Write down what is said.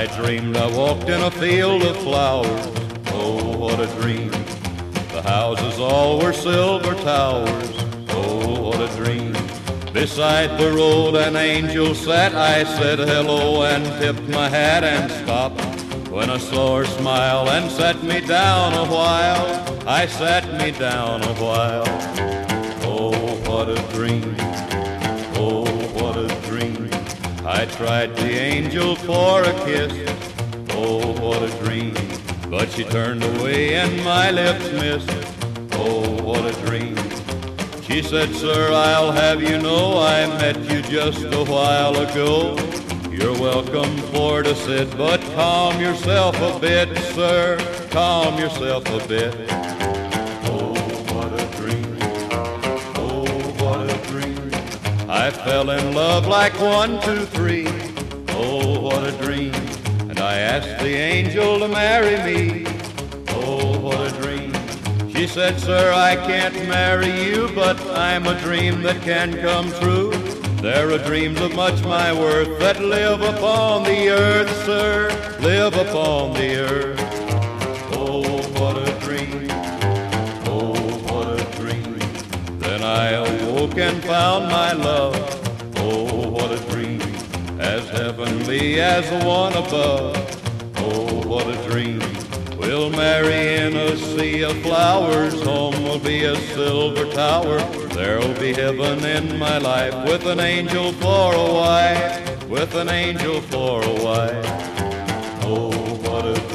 I dreamed I walked in a field of flowers. Oh, what a dream. The houses all were silver towers. Oh, what a dream. Beside the road an angel sat. I said hello and tipped my hat and stopped when I saw her smile and sat me down a while. I sat me down a while. Oh, what a dream. Oh, what a dream. I tried the angel for a kiss. Oh, what a dream. But she turned away and my lips missed. Oh, what a dream. She said, sir, I'll have you know I met you just a while ago. You're welcome for to sit, but calm yourself a bit, sir. Calm yourself a bit. Oh, what a dream. Oh, what a dream. I fell in love like 1, 2, 3. Oh, what a dream. And I asked the angel to marry me. Oh, what a dream. She said, sir, I can't marry you, but I'm a dream that can come true. There are dreams of much my worth that live upon the earth, sir, live upon the earth. Oh, what a dream. Oh, what a dream. Then I awoke and found my love. Oh, what a dream. As heavenly as the one above. Oh, what a dream. We'll marry in a sea of flowers. Home will be a silver tower. There'll be heaven in my life with an angel for a wife. With an angel for a wife. Oh, what a